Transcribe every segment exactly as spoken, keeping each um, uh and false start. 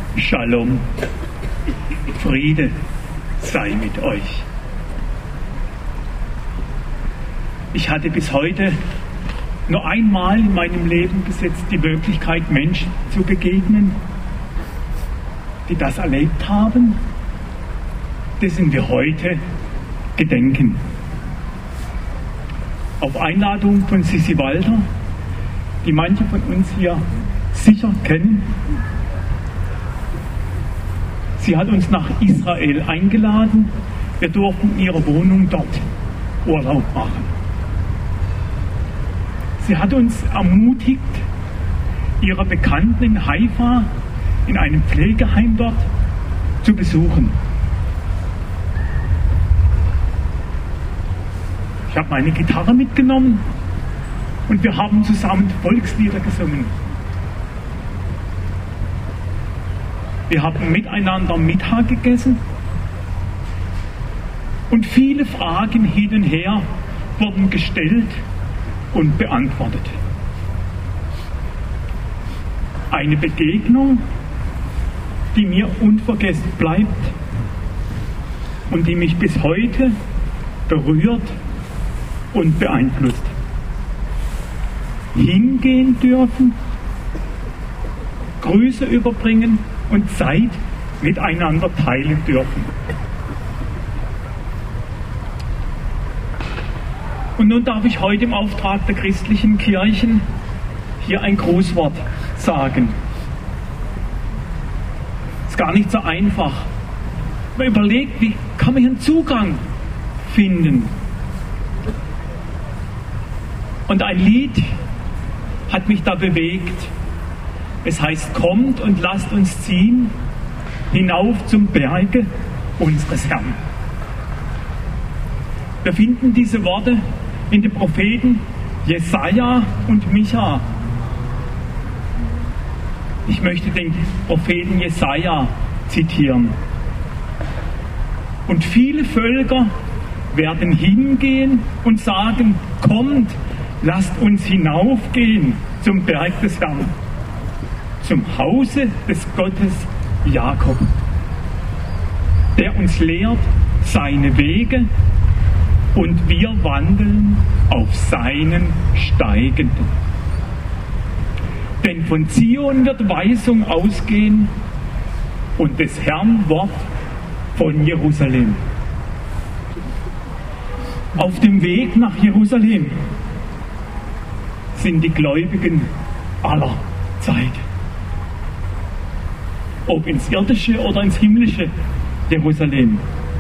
Shalom, Friede sei mit euch. Ich hatte bis heute nur einmal in meinem Leben bis jetzt die Möglichkeit, Menschen zu begegnen, die das erlebt haben, dessen wir heute gedenken. Auf Einladung von Sissi Walter, die manche von uns hier sicher kennen. Sie hat uns nach Israel eingeladen. Wir durften in ihrer Wohnung dort Urlaub machen. Sie hat uns ermutigt, ihre Bekannten in Haifa in einem Pflegeheim dort zu besuchen. Ich habe meine Gitarre mitgenommen und wir haben zusammen Volkslieder gesungen. Wir haben miteinander Mittag gegessen und viele Fragen hin und her wurden gestellt und beantwortet. Eine Begegnung, die mir unvergessen bleibt und die mich bis heute berührt und beeinflusst. Hingehen dürfen, Grüße überbringen und Zeit miteinander teilen dürfen. Und nun darf ich heute im Auftrag der christlichen Kirchen hier ein Grußwort sagen. Ist gar nicht so einfach. Man überlegt, wie kann man hier einen Zugang finden? Und ein Lied hat mich da bewegt. Es heißt, kommt und lasst uns ziehen hinauf zum Berge unseres Herrn. Wir finden diese Worte in den Propheten Jesaja und Micha. Ich möchte den Propheten Jesaja zitieren. Und viele Völker werden hingehen und sagen, kommt, lasst uns hinaufgehen zum Berg des Herrn, zum Hause des Gottes Jakob, der uns lehrt seine Wege und wir wandeln auf seinen Steigenden. Denn von Zion wird Weisung ausgehen und des Herrn Wort von Jerusalem. Auf dem Weg nach Jerusalem sind die Gläubigen aller Zeit. Ob ins irdische oder ins himmlische Jerusalem.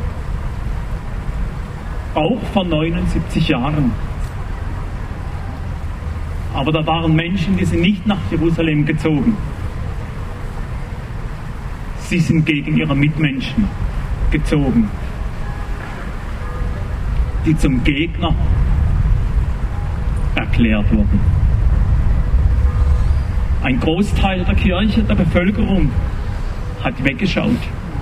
Auch vor neunundsiebzig Jahren. Aber da waren Menschen, die sind nicht nach Jerusalem gezogen. Sie sind gegen ihre Mitmenschen gezogen, die zum Gegner erklärt wurden. Ein Großteil der Kirche, der Bevölkerung, hat weggeschaut,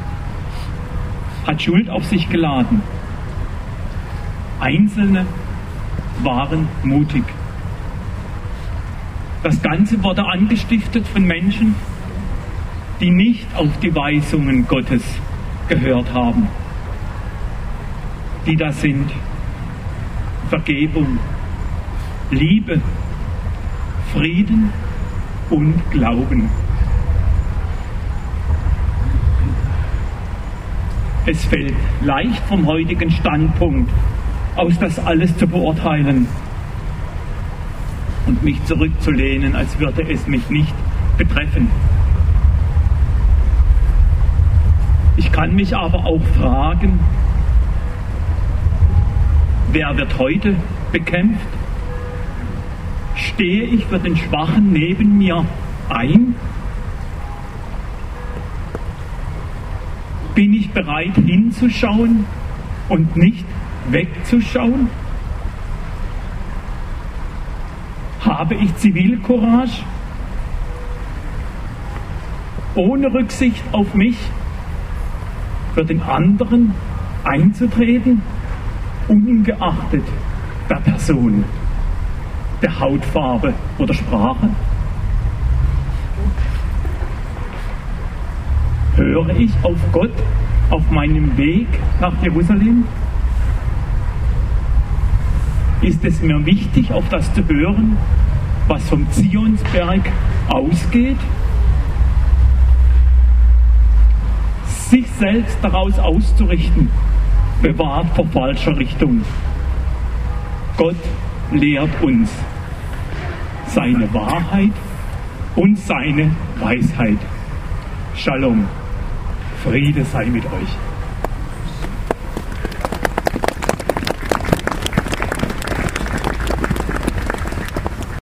hat Schuld auf sich geladen. Einzelne waren mutig. Das Ganze wurde angestiftet von Menschen, die nicht auf die Weisungen Gottes gehört haben. Die da sind Vergebung, Liebe, Frieden und Glauben. Es fällt leicht vom heutigen Standpunkt aus, das alles zu beurteilen und mich zurückzulehnen, als würde es mich nicht betreffen. Ich kann mich aber auch fragen, wer wird heute bekämpft? Stehe ich für den Schwachen neben mir ein? Bin ich bereit hinzuschauen und nicht wegzuschauen? Habe ich Zivilcourage, ohne Rücksicht auf mich für den anderen einzutreten, ungeachtet der Person, der Hautfarbe oder Sprache? Höre ich auf Gott auf meinem Weg nach Jerusalem? Ist es mir wichtig, auf das zu hören, was vom Zionsberg ausgeht? Sich selbst daraus auszurichten, bewahrt vor falscher Richtung. Gott lehrt uns seine Wahrheit und seine Weisheit. Shalom. Friede sei mit euch.